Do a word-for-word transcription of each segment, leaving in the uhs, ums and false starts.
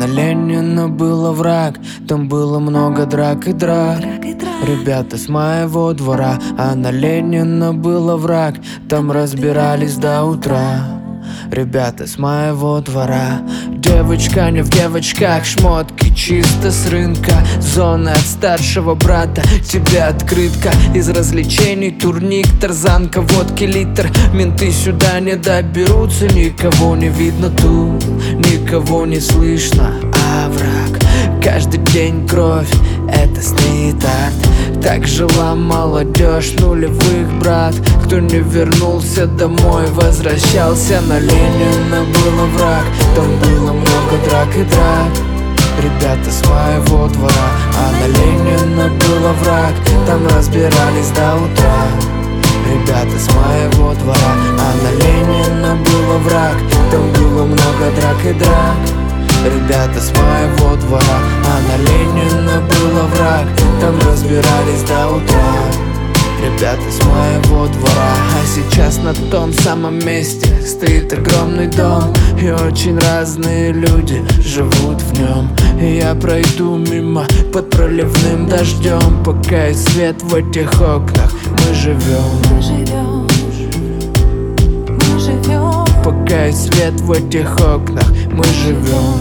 на Ленина было враг, там было много драк и драк. Ребята с моего двора, а на Ленина было враг, там разбирались до утра. Ребята с моего двора. Девочка не в девочках, шмотки чисто с рынка. Зоны от старшего брата, тебе открытка. Из развлечений турник, тарзанка, водки литр. Менты сюда не доберутся, никого не видно тут, никого не слышно, а враг. Каждый день кровь, это стрит-арт. Так жила молодежь нулевых, брат. Кто не вернулся домой, возвращался. На Ленина было враг, там было много драк и драк. Ребята с моего двора, а на Ленина было враг, там разбирались до утра. Ребята с моего двора, а на Ленина было враг, там было много драк и драк. Ребята с моего двора, а на Ленина было враг, там разбирались до утра. Ребята с моего двора, а сейчас на том самом месте стоит огромный дом, и очень разные люди живут в нем. И я пройду мимо под проливным дождем, пока есть свет в этих окнах, мы живем. Мы живем, мы живем. Пока есть свет в этих окнах, мы живем.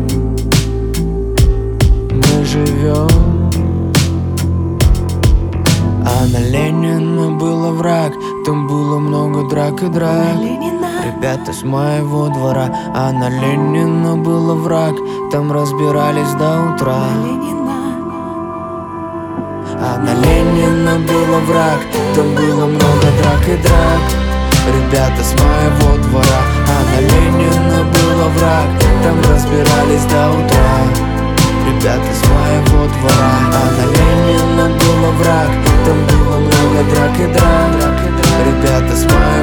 Мы живем. А на Ленина было враг, там было много драк и драк. Ребята с моего двора, а на Ленина было враг, там разбирались до утра. А на Ленина было враг, там было много драк и драк. Ребята с моего двора, а на Ленина было враг, там разбирались до утра. Ребята с моего двора, а на Ленина было враг, там было много драк и драк. Ребята с моего